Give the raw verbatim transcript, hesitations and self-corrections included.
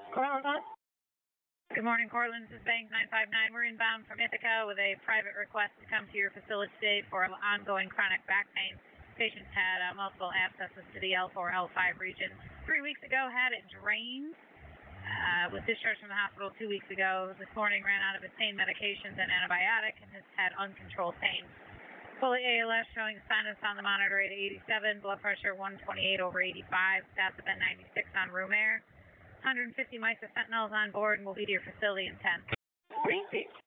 Good morning, Cortland. This is Bank nine five nine. We're inbound from Ithaca with a private request to come to your facility today for ongoing chronic back pain. Patients had uh, multiple abscesses to the L four, L five region. Three weeks ago, had it drained. Uh, was discharged from the hospital two weeks ago. This morning, ran out of his pain medications and antibiotic and has had uncontrolled pain. Fully A L S showing sinus on the monitor at eighty-seven, blood pressure one twenty-eight over eighty-five, stats have been ninety-six on room air. one hundred fifty mics of fentanyl is on board and will be to your facility in ten.